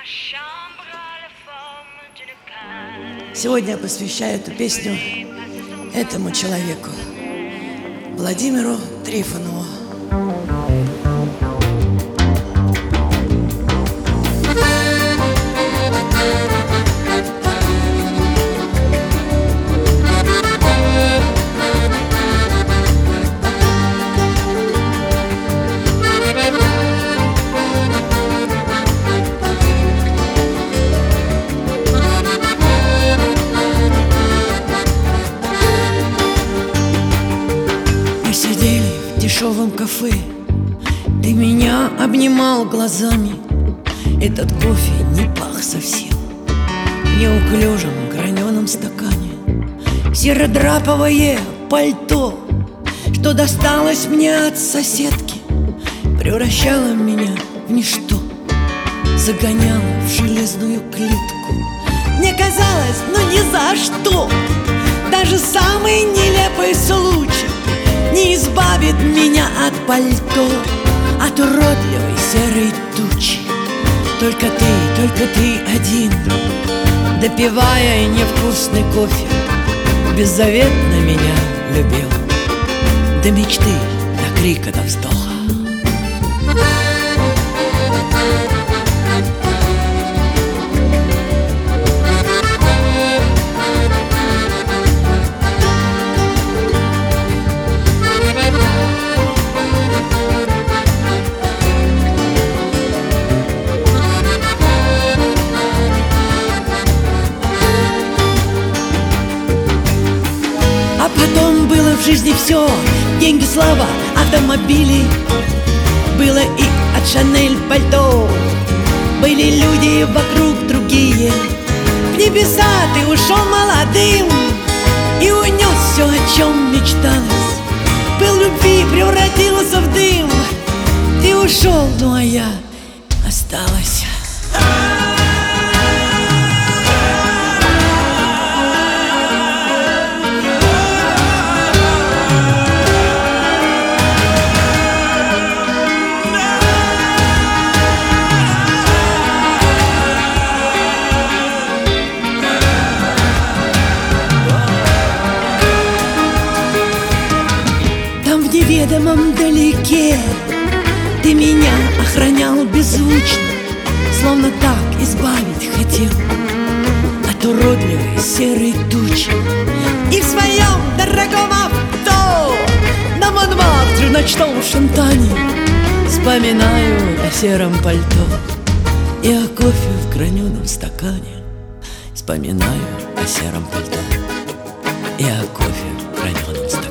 Сегодня я посвящаю эту песню этому человеку, Владимиру Трифонову. В дешевом кафе ты меня обнимал глазами. Этот кофе не пах совсем в неуклюжем граненом стакане. Серодраповое пальто, что досталось мне от соседки, превращало меня в ничто, загоняло в железную клетку. Мне казалось, ни за что, даже самый нелепый случай не избавит меня от пальто, от уродливой серой тучи. Только ты один, допивая невкусный кофе, беззаветно меня любил, до мечты, до крика, до вздоха. А потом было в жизни все: деньги, слава, автомобили. Было и от Шанель пальто. Были люди вокруг другие. В небеса ты ушел молодым и унес все, о чем мечталось. Пыл любви превратился в дым. Ты ушел, ну а я осталась. В неведомом далеке ты меня охранял беззвучно, словно так избавить хотел от уродливой серой тучи. И в своем дорогом авто на Монмартре в ночном Шантане вспоминаю о сером пальто и о кофе в граненом стакане. Вспоминаю о сером пальто и о кофе в граненом стакане.